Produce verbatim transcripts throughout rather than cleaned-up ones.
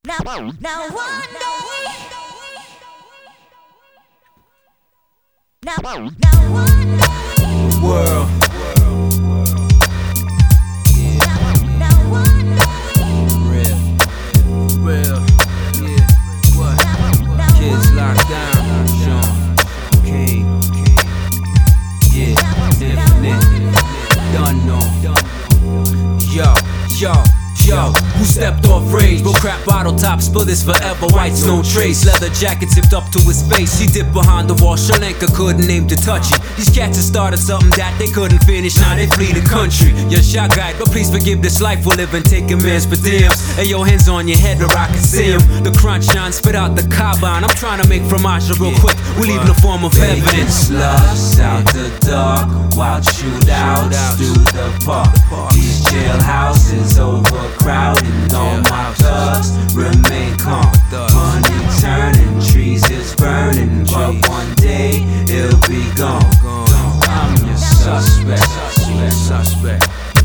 Now, now one day. Now, now one day. World. Now one day. Real. Real. Yeah. What? Kids locked down. Sean. King. Yeah. Infinite. Done no. Yo. Yo. Yo, who stepped off rage? Bro, crap bottle top, spill this forever. Whites, no trace. Leather jacket zipped up to his face. He dipped behind the wall. Sri Lanka couldn't aim to touch it. These cats have started something that they couldn't finish. Now they flee the country. Your shot guide, but please forgive this life we're living. Taking man's per diems. Hey, your hands on your head where I can see him. The crunch shine, spit out the carbine. I'm trying to make fromage real quick. We leave no form of evidence. Slugs out the dark, wild shootouts through the park. These jailhouses overcrowded, all my thugs remain calm. Money turning, trees is burning, but one day it'll be gone. I'm your suspect. Suspect.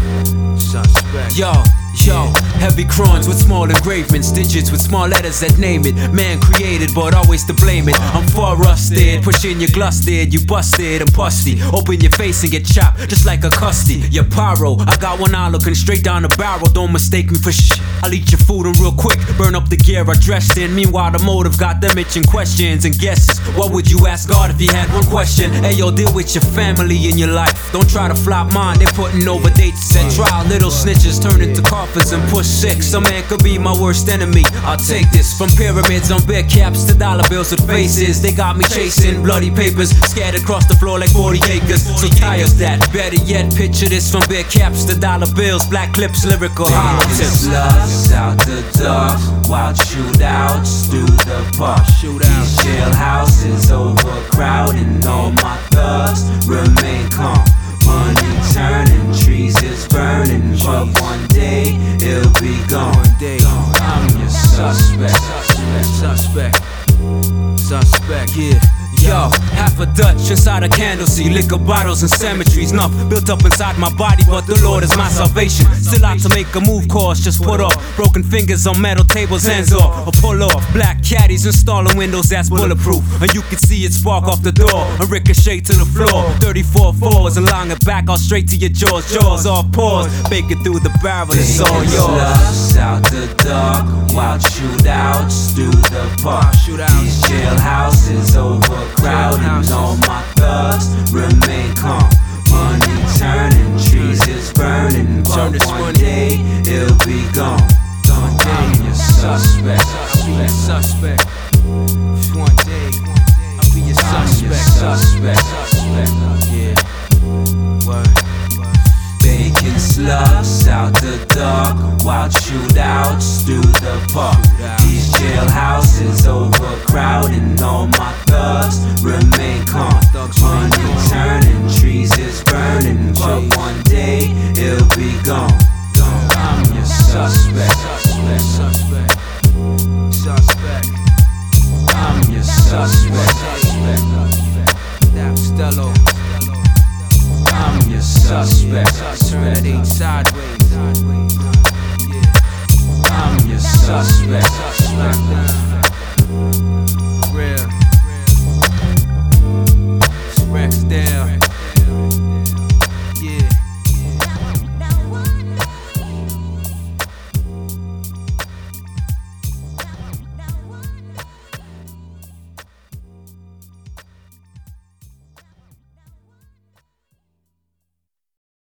Suspect. Yo. Yo, heavy crowns with small engravements, digits with small letters that name it. Man created, but always to blame it. I'm far rusted, pushing your glusted, you busted and pusty. Open your face and get chopped, just like a custody. Your pyro, I got one eye looking straight down the barrel. Don't mistake me for shit. I'll eat your food and real quick burn up the gear I dressed in. Meanwhile, the motive got them itching questions and guesses. What would you ask God if you had one question? Hey yo, deal with your family in your life. Don't try to flop mine, they're putting over dates at trial. Little snitches turn into coffins and push six. Some man could be my worst enemy. I'll take this. From pyramids on bear caps to dollar bills with faces. They got me chasing bloody papers scattered across the floor like forty acres. So tired of that. Better yet, picture this. From bear caps to dollar bills, black clips, lyrical hollow tips. Slugs out the dark, wild shootouts through the park. These jailhouses overcrowded, all my thugs remain calm. Money turning, trees is burning, but one day it'll be gone. I'm your suspect. Suspect. Suspect. Yeah. Yo, half a Dutch inside a candle, see liquor bottles and cemeteries. Enough built up inside my body, but the Lord is my salvation. Still out to make a move, cause just put off. Broken fingers on metal tables, hands off, or pull off. Black caddies installing windows that's bulletproof, and you can see it spark off the door and ricochet to the floor. thirty-four fours and long it back all straight to your jaws. Jaws off pause, bake it through the barrel, it's all yours. Slugs out the dark, wild shootouts through the park. These jailhouses overcrowded, all my thugs remain calm. Money turning, trees is burning, but one day it'll be gone. I'm your suspect. Suspect. One day I'll be your suspect. Suspect. Yeah. What? Baking slugs out the dark, wild shootouts through the park. These jailhouses overcrowded, all my thugs remain calm. Money turning, trees is burning, but one day it'll be gone. I'm your suspect. Suspect. Suspect. I'm your suspect. Dap Stello. I'm your suspect. Turn that eight sideways. I'm your suspect. Smack down.